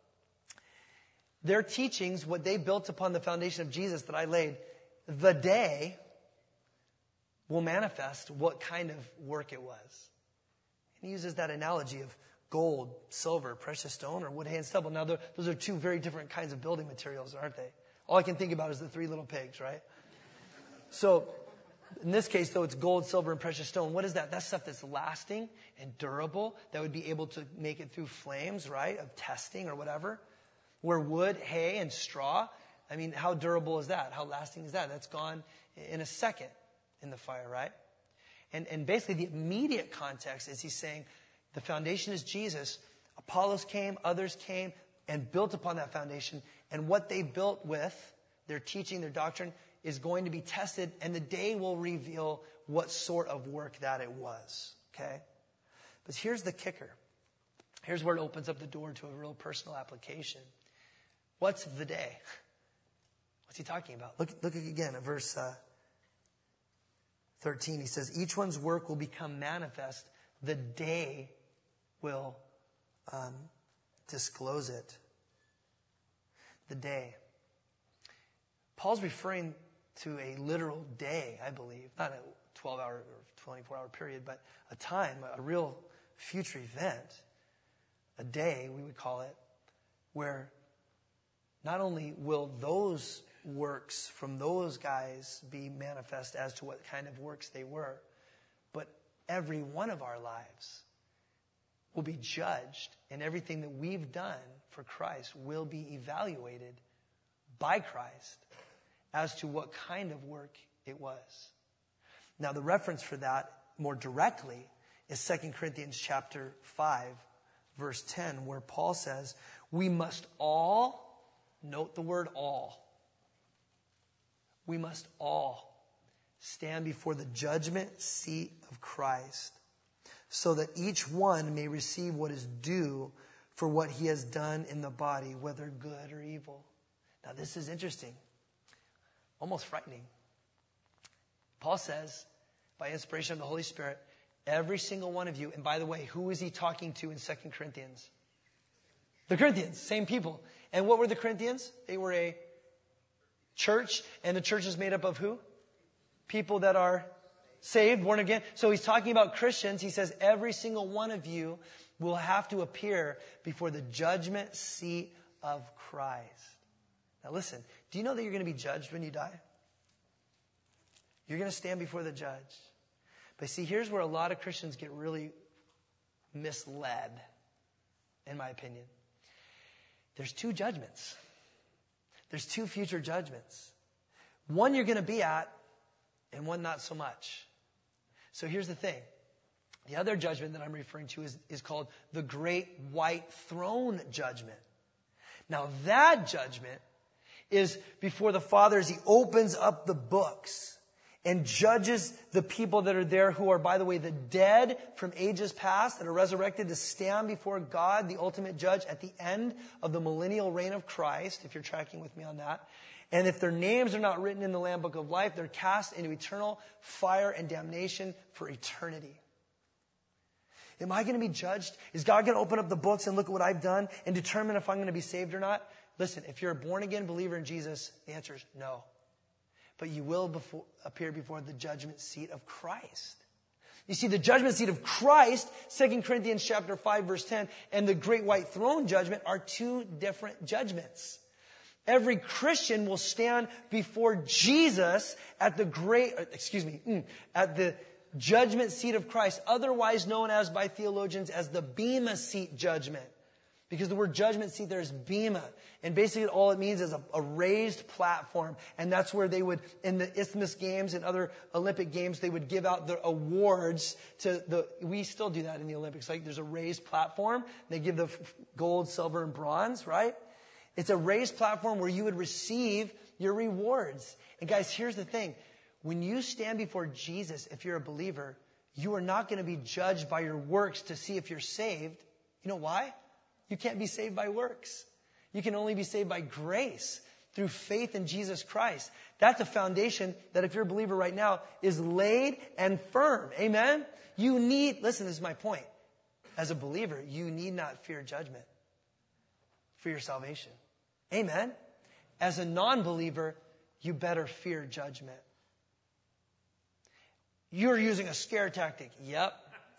their teachings, what they built upon the foundation of Jesus that I laid, the day will manifest what kind of work it was. And he uses that analogy of gold, silver, precious stone, or wood, hay, and stubble. Now, those are two very different kinds of building materials, aren't they? All I can think about is the three little pigs, right? So, in this case, though, it's gold, silver, and precious stone. What is that? That's stuff that's lasting and durable, that would be able to make it through flames, right, of testing or whatever. Where wood, hay, and straw, I mean, how durable is that? How lasting is that? That's gone in a second in the fire, right? And, and basically, the immediate context is he's saying, the foundation is Jesus. Apollos came, others came, and built upon that foundation. And what they built with, their teaching, their doctrine, is going to be tested, and the day will reveal what sort of work that it was. Okay? But here's the kicker. Here's where it opens up the door to a real personal application. What's the day? What's he talking about? Look, look again at verse uh, thirteen. He says, each one's work will become manifest. The day will um, disclose it. The day. Paul's referring to a literal day, I believe. Not a twelve-hour or twenty-four-hour period, but a time, a real future event. A day, we would call it, where not only will those works from those guys be manifest as to what kind of works they were, but every one of our lives will be judged, and everything that we've done for Christ will be evaluated by Christ as to what kind of work it was. Now, the reference for that more directly is Second Corinthians chapter five, verse ten, where Paul says, we must all, note the word all, we must all stand before the judgment seat of Christ, so that each one may receive what is due for what he has done in the body, whether good or evil. Now, this is interesting, almost frightening. Paul says, by inspiration of the Holy Spirit, every single one of you, and by the way, who is he talking to in Second Corinthians? The Corinthians, same people. And what were the Corinthians? They were a church, and the church is made up of who? People that are saved, born again. So he's talking about Christians. He says every single one of you will have to appear before the judgment seat of Christ. Now listen, do you know that you're going to be judged when you die? You're going to stand before the judge. But see, here's where a lot of Christians get really misled, in my opinion. There's two judgments. There's two future judgments. One you're going to be at, and one not so much. So here's the thing. The other judgment that I'm referring to is, is called the Great White Throne Judgment. Now that judgment is before the Father as he opens up the books. and judges the people that are there who are, by the way, the dead from ages past that are resurrected to stand before God, the ultimate judge, at the end of the millennial reign of Christ, if you're tracking with me on that. And if their names are not written in the Lamb Book of Life, they're cast into eternal fire and damnation for eternity. Am I going to be judged? Is God going to open up the books and look at what I've done and determine if I'm going to be saved or not? Listen, if you're a born-again believer in Jesus, the answer is no. But you will before, appear before the judgment seat of Christ. You see, the judgment seat of Christ, Second Corinthians chapter five, verse ten, and the great white throne judgment are two different judgments. Every Christian will stand before Jesus at the great, excuse me, at the judgment seat of Christ, otherwise known as by theologians as the Bema seat judgment. Because the word judgment seat there is Bema. And basically all it means is a, a raised platform. And that's where they would, in the Isthmus Games and other Olympic Games, they would give out the awards to the, we still do that in the Olympics. Like there's a raised platform. They give the gold, silver, and bronze, right? It's a raised platform where you would receive your rewards. And guys, here's the thing. When you stand before Jesus, if you're a believer, you are not going to be judged by your works to see if you're saved. You know why? You can't be saved by works. You can only be saved by grace through faith in Jesus Christ. That's a foundation that if you're a believer right now is laid and firm. Amen? You need, listen, this is my point. As a believer, you need not fear judgment for your salvation. Amen? As a non-believer, you better fear judgment. You're using a scare tactic. Yep.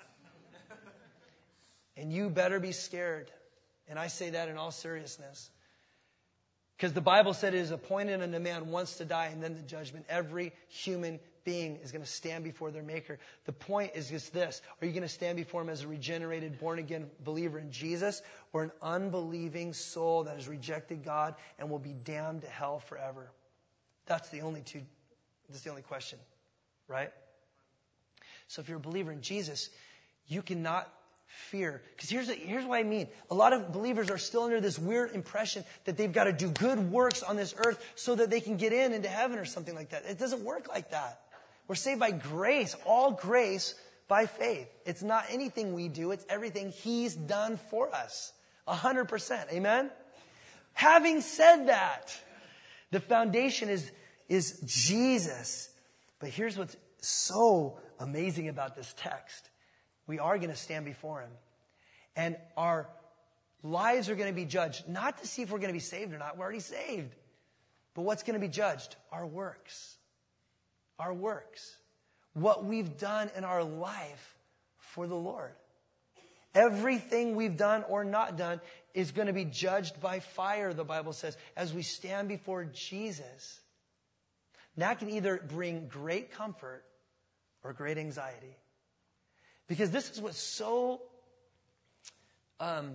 And you better be scared. And I say that in all seriousness. Because the Bible said it is appointed unto man once to die and then the judgment. Every human being is going to stand before their Maker. The point is just this. Are you going to stand before Him as a regenerated, born-again believer in Jesus, or an unbelieving soul that has rejected God and will be damned to hell forever? That's the only two, that's the only question, right? So if you're a believer in Jesus, you cannot fear. Because here's, here's what I mean. A lot of believers are still under this weird impression that they've got to do good works on this earth so that they can get in into heaven or something like that. It doesn't work like that. We're saved by grace, all grace by faith. It's not anything we do. It's everything He's done for us. A hundred percent. Amen? Having said that, the foundation is, is Jesus. But here's what's so amazing about this text. We are going to stand before Him. And our lives are going to be judged, not to see if we're going to be saved or not. We're already saved. But what's going to be judged? Our works. Our works. What we've done in our life for the Lord. Everything we've done or not done is going to be judged by fire, the Bible says, as we stand before Jesus. That can either bring great comfort or great anxiety. Because this is what's so um,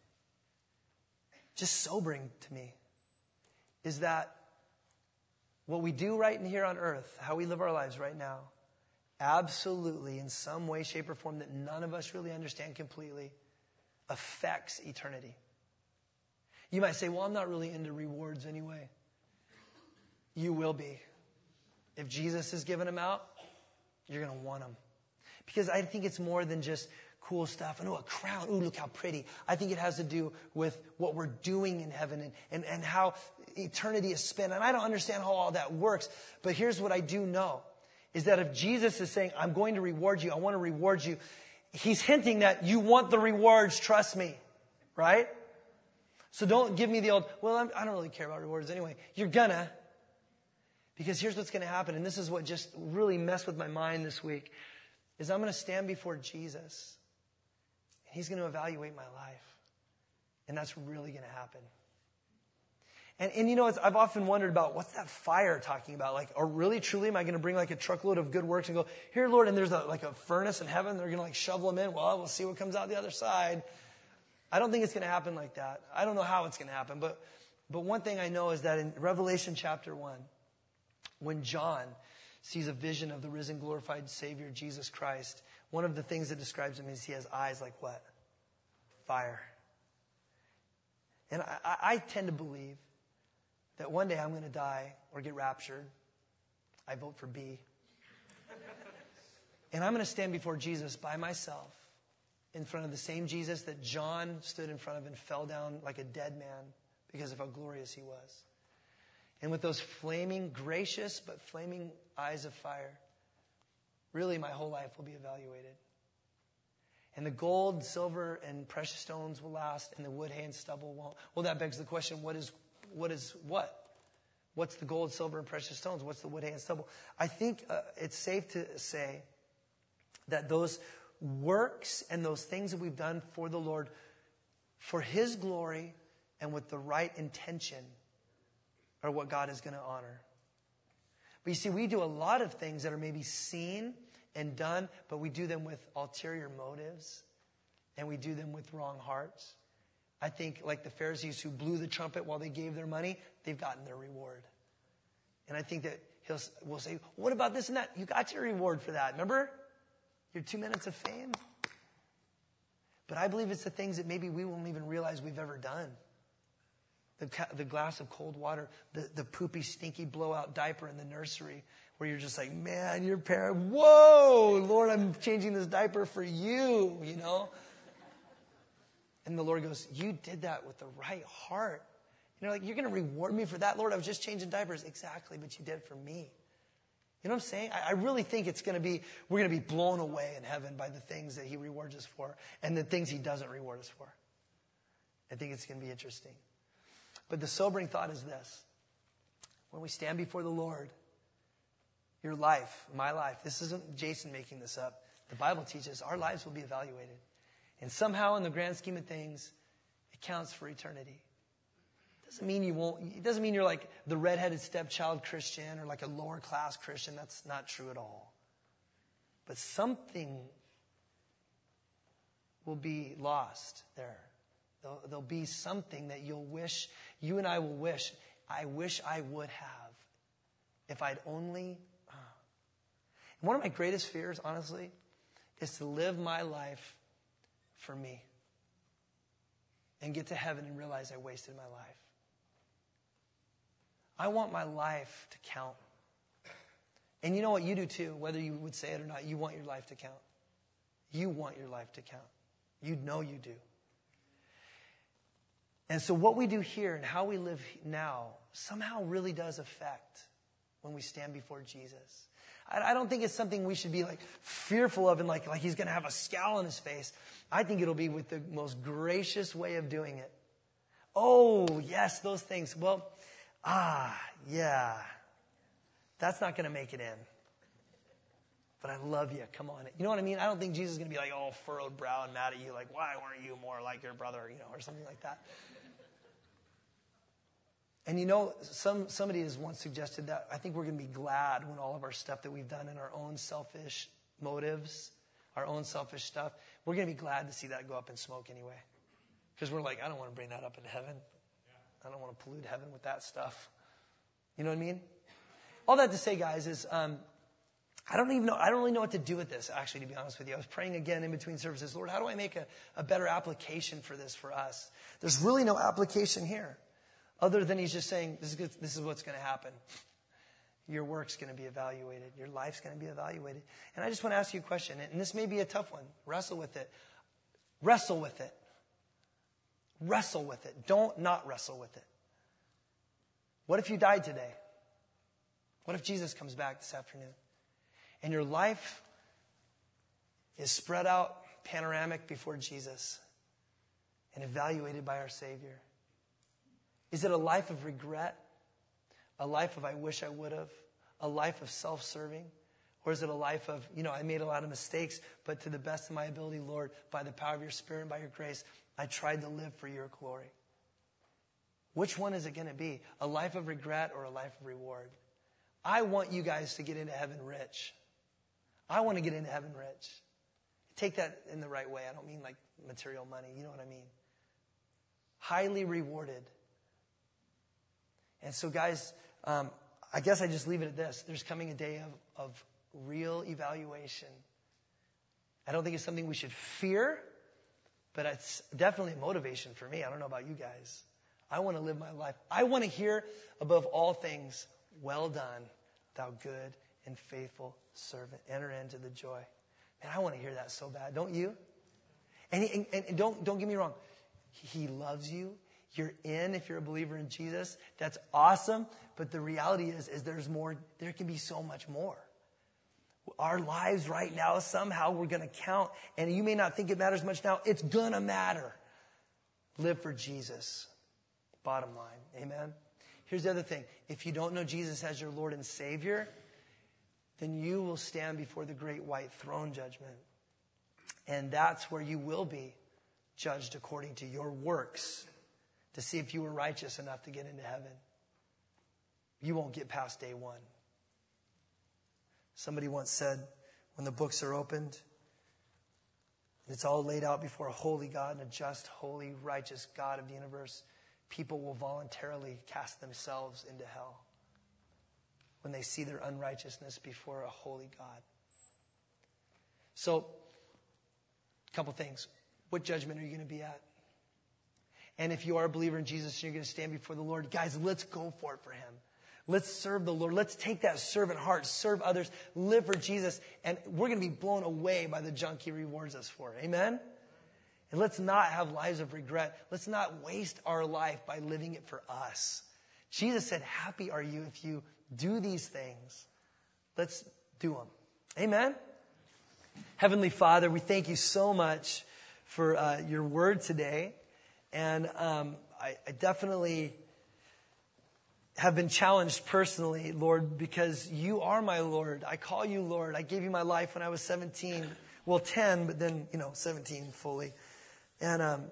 just sobering to me, is that what we do right in here on earth, how we live our lives right now, absolutely in some way, shape, or form that none of us really understand completely, affects eternity. You might say, well, I'm not really into rewards anyway. You will be. If Jesus has given them out, you're going to want them. Because I think it's more than just cool stuff. And oh, a crown. Ooh, look how pretty. I think it has to do with what we're doing in heaven and, and, and how eternity is spent. And I don't understand how all that works. But here's what I do know. Is that if Jesus is saying, I'm going to reward you, I want to reward you, He's hinting that you want the rewards, trust me. Right? So don't give me the old, well, I'm, I don't really care about rewards anyway. You're gonna. Because here's what's going to happen. And this is what just really messed with my mind this week. Is I'm going to stand before Jesus. And He's going to evaluate my life. And that's really going to happen. And, and you know, it's, I've often wondered about what's that fire talking about? Like, or really, truly, am I going to bring like a truckload of good works and go, here, Lord, and there's a, like a furnace in heaven. They're going to like shovel them in. Well, we'll see what comes out the other side. I don't think it's going to happen like that. I don't know how it's going to happen. But, but one thing I know is that in Revelation chapter one, when John sees a vision of the risen, glorified Savior, Jesus Christ, one of the things that describes Him is He has eyes like what? Fire. And I, I tend to believe that one day I'm going to die or get raptured. I vote for B. And I'm going to stand before Jesus by myself, in front of the same Jesus that John stood in front of and fell down like a dead man because of how glorious he was. And with those flaming, gracious but flaming eyes of fire, really my whole life will be evaluated. And the gold, silver, and precious stones will last, and the wood, hay, and stubble won't. Well, that begs the question, what is what? Is what? What's the gold, silver, and precious stones? What's the wood, hay, and stubble? I think uh, it's safe to say that those works and those things that we've done for the Lord, for His glory and with the right intention, are what God is going to honor. But you see, we do a lot of things that are maybe seen and done, but we do them with ulterior motives, and we do them with wrong hearts. I think like the Pharisees who blew the trumpet while they gave their money, they've gotten their reward. And I think that he'll will say, what about this and that? You got your reward for that. Remember? Your two minutes of fame. But I believe it's the things that maybe we won't even realize we've ever done. The, the glass of cold water, the, the poopy, stinky blowout diaper in the nursery where you're just like, man, your parent, whoa, Lord, I'm changing this diaper for you, you know. And the Lord goes, you did that with the right heart. You know, like, you're going to reward me for that, Lord? I was just changing diapers. Exactly, but you did it for me. You know what I'm saying? I, I really think it's going to be, we're going to be blown away in heaven by the things that He rewards us for and the things He doesn't reward us for. I think it's going to be interesting. But the sobering thought is this. When we stand before the Lord, your life, my life, this isn't Jason making this up. The Bible teaches our lives will be evaluated. And somehow in the grand scheme of things, it counts for eternity. It doesn't mean you won't, it doesn't mean you're like the redheaded stepchild Christian or like a lower class Christian. That's not true at all. But something will be lost there. There'll, there'll be something that you'll wish, you and I will wish, I wish I would have if I'd only. Uh. One of my greatest fears, honestly, is to live my life for me and get to heaven and realize I wasted my life. I want my life to count. And you know what? You do too, whether you would say it or not. You want your life to count. You want your life to count. You know you do. And so what we do here and how we live now somehow really does affect when we stand before Jesus. I don't think it's something we should be like fearful of and like, like He's going to have a scowl on His face. I think it'll be with the most gracious way of doing it. Oh, yes, those things. Well, ah, yeah, that's not going to make it in. But I love you. Come on. You know what I mean? I don't think Jesus is going to be like all furrowed brow and mad at you. Like, why weren't you more like your brother, you know, or something like that. And you know, some somebody has once suggested that I think we're going to be glad when all of our stuff that we've done in our own selfish motives, our own selfish stuff, we're going to be glad to see that go up in smoke anyway. Because we're like, I don't want to bring that up into heaven. I don't want to pollute heaven with that stuff. You know what I mean? All that to say, guys, is um, I don't even know, I don't really know what to do with this, actually, to be honest with you. I was praying again in between services, Lord, how do I make a, a better application for this for us? There's really no application here. Other than He's just saying, this is good, this is what's going to happen. Your work's going to be evaluated. Your life's going to be evaluated. And I just want to ask you a question, and this may be a tough one. Wrestle with it. Wrestle with it. Wrestle with it. Don't not wrestle with it. What if you died today? What if Jesus comes back this afternoon? And your life is spread out, panoramic before Jesus, and evaluated by our Savior. Is it a life of regret? A life of I wish I would have? A life of self-serving? Or is it a life of, you know, I made a lot of mistakes, but to the best of my ability, Lord, by the power of your Spirit and by your grace, I tried to live for your glory. Which one is it going to be? A life of regret or a life of reward? I want you guys to get into heaven rich. I want to get into heaven rich. Take that in the right way. I don't mean like material money. You know what I mean? Highly rewarded. And so, guys, um, I guess I just leave it at this. There's coming a day of, of real evaluation. I don't think it's something we should fear, but it's definitely a motivation for me. I don't know about you guys. I want to live my life. I want to hear above all things, well done, thou good and faithful servant. Enter into the joy. Man, I want to hear that so bad. Don't you? And, he, and, and don't, don't get me wrong. He loves you. You're in if you're a believer in Jesus. That's awesome. But the reality is, is there's more. There can be so much more. Our lives right now, somehow we're going to count. And you may not think it matters much now. It's going to matter. Live for Jesus. Bottom line. Amen. Here's the other thing. If you don't know Jesus as your Lord and Savior, then you will stand before the great white throne judgment. And that's where you will be judged according to your works to see if you were righteous enough to get into heaven. You won't get past day one. Somebody once said, when the books are opened, it's all laid out before a holy God and a just, holy, righteous God of the universe, people will voluntarily cast themselves into hell when they see their unrighteousness before a holy God. So, a couple things. What judgment are you going to be at? And if you are a believer in Jesus and you're going to stand before the Lord, guys, let's go for it for Him. Let's serve the Lord. Let's take that servant heart, serve others, live for Jesus, and we're going to be blown away by the junk He rewards us for. Amen? And let's not have lives of regret. Let's not waste our life by living it for us. Jesus said, happy are you if you do these things. Let's do them. Amen? Heavenly Father, we thank you so much for uh, your word today. And um, I, I definitely have been challenged personally, Lord, because you are my Lord. I call you Lord. I gave you my life when I was seventeen. Well, ten, but then, you know, seventeen fully. And um,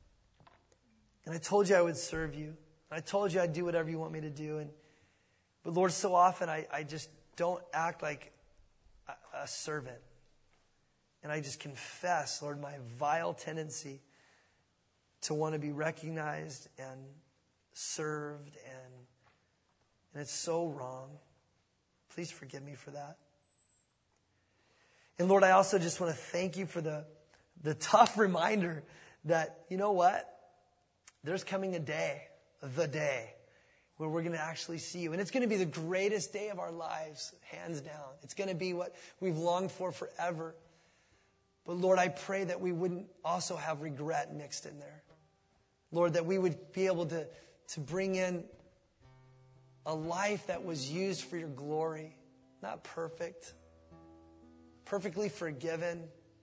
and I told you I would serve you. I told you I'd do whatever you want me to do. And but Lord, so often I, I just don't act like a, a servant. And I just confess, Lord, my vile tendency to want to be recognized and served, and and it's so wrong. Please forgive me for that. And Lord, I also just want to thank you for the, the tough reminder that, you know what? There's coming a day, the day, where we're going to actually see you. And it's going to be the greatest day of our lives, hands down. It's going to be what we've longed for forever. But Lord, I pray that we wouldn't also have regret mixed in there. Lord, that we would be able to, to bring in a life that was used for your glory, not perfect, perfectly forgiven,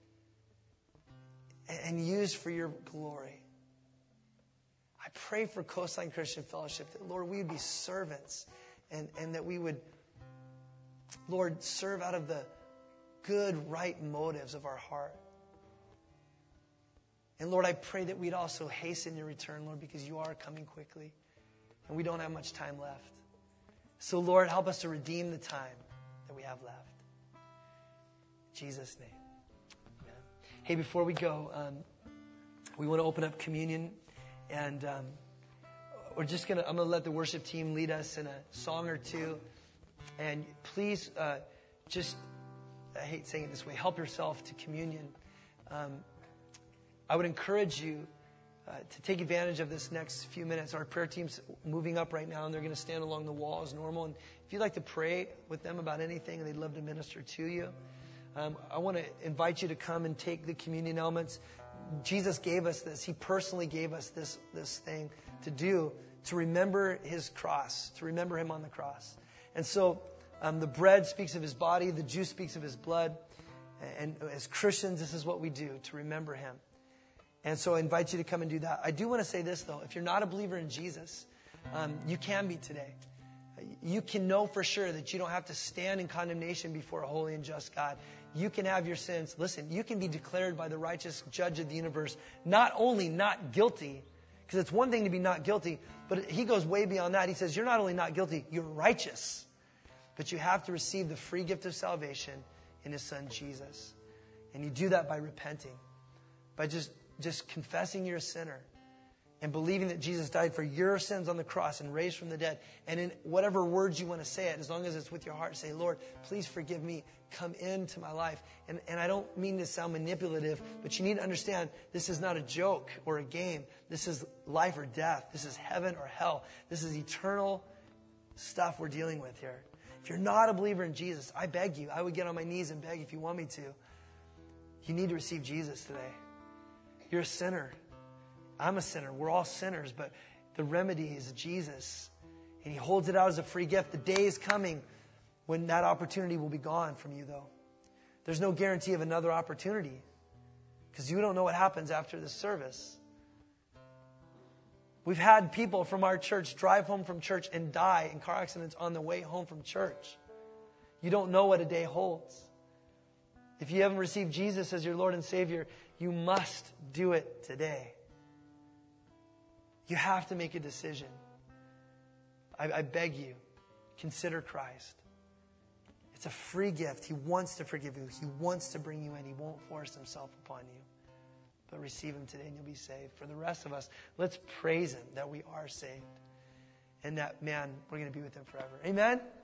and used for your glory. I pray for Coastline Christian Fellowship that, Lord, we would be servants and, and that we would, Lord, serve out of the good, right motives of our heart. And Lord, I pray that we'd also hasten your return, Lord, because you are coming quickly and we don't have much time left. So, Lord, help us to redeem the time that we have left. In Jesus' name. Amen. Hey, before we go, um, we want to open up communion, and um, we're just going to, I'm going to let the worship team lead us in a song or two. And please, uh, just, I hate saying it this way, help yourself to communion. Um, I would encourage you uh, to take advantage of this next few minutes. Our prayer team's moving up right now, and they're going to stand along the wall as normal. And if you'd like to pray with them about anything, and they'd love to minister to you, um, I want to invite you to come and take the communion elements. Jesus gave us this. He personally gave us this, this thing to do, to remember his cross, to remember him on the cross. And so um, the bread speaks of his body, the juice speaks of his blood. And as Christians, this is what we do, to remember him. And so I invite you to come and do that. I do want to say this, though. If you're not a believer in Jesus, um, you can be today. You can know for sure that you don't have to stand in condemnation before a holy and just God. You can have your sins. Listen, you can be declared by the righteous judge of the universe not only not guilty, because it's one thing to be not guilty, but he goes way beyond that. He says, you're not only not guilty, you're righteous. But you have to receive the free gift of salvation in his son, Jesus. And you do that by repenting, by just, just confessing you're a sinner and believing that Jesus died for your sins on the cross and raised from the dead. And in whatever words you want to say it, as long as it's with your heart, say, Lord, please forgive me. Come into my life. And, and I don't mean to sound manipulative, but you need to understand this is not a joke or a game. This is life or death. This is heaven or hell. This is eternal stuff we're dealing with here. If you're not a believer in Jesus, I beg you, I would get on my knees and beg if you want me to. You need to receive Jesus today. You're a sinner. I'm a sinner. We're all sinners, but the remedy is Jesus. And he holds it out as a free gift. The day is coming when that opportunity will be gone from you, though. There's no guarantee of another opportunity because you don't know what happens after this service. We've had people from our church drive home from church and die in car accidents on the way home from church. You don't know what a day holds. If you haven't received Jesus as your Lord and Savior, you must do it today. You have to make a decision. I, I beg you, consider Christ. It's a free gift. He wants to forgive you. He wants to bring you in. He won't force himself upon you. But receive him today and you'll be saved. For the rest of us, let's praise him that we are saved. And that, man, we're going to be with him forever. Amen?